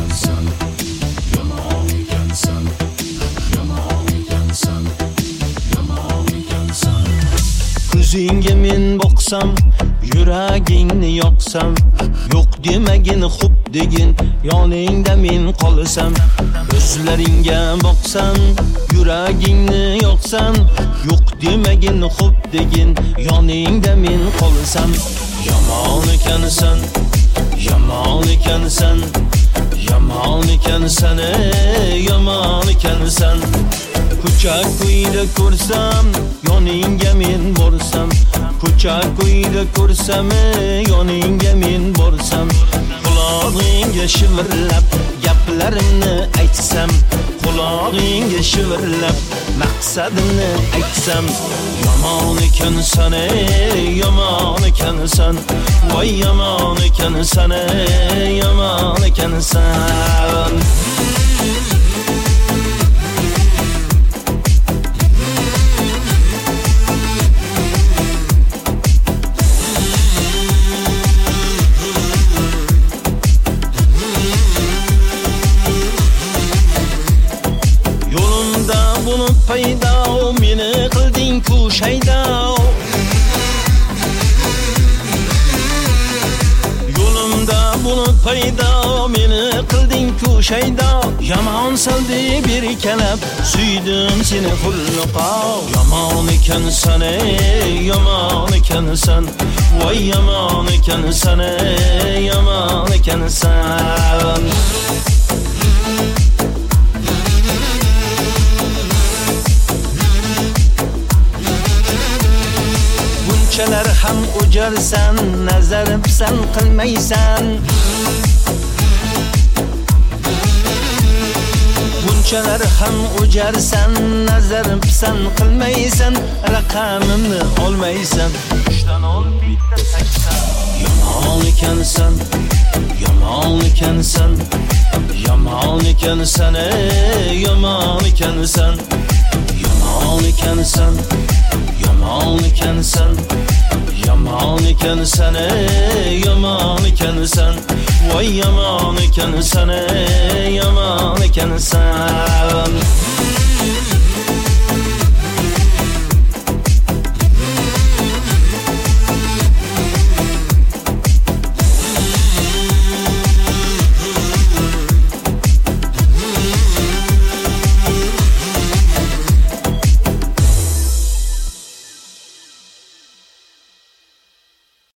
ekansan, yomon ekansan, yomon ekansan, yomon ekansan. Ko'zingga men boqsam, yuragingni yoqsam, yo'q demagin xo'p degin, yoningda men qolsam. Ko'zlaringga boqsam, yuragingni yoqsam, yo'q demagin xo'p degin, yoningda men qolsam. Yomon ekansan, yomon ekansan, yomon ekansan, yomon ekansan. Ko'cha ko'yda ko'rsam, yoningga men borsam. Ko'cha ko'yda ko'rsam, yoningga men borsam. Qulog'ingga shivirlab gaplarimni aytsam, qulog'ingga shivirlab maqsadimni aytsam. Yomon ekansan, yomon ekansan, voy yomon ekansan, yomon ekansan. Paydo meni qilding ku shaydo, yo'limda bulut paydo meni qilding ku shaydo. Yomon saldi bir kalab suydim seni xulqo. Yomon ekansan, yomon ekansan, voy yomon ekansan, yomon ekansan. Bunchalar ham o'jarsan, nazarim san qilmaysan. Bunchalar ham o'jarsan, nazarim san qilmaysan. Raqamimni olmaysan, 3dan ol bitta 80. Yomon ekansan, yomon ekansan, yomon ekansan, yomon ekansan. Yomon ekansan, yomon ekansan, yomon ekansan, yomon ekansan. Voy yomon ekansan, yomon ekansan.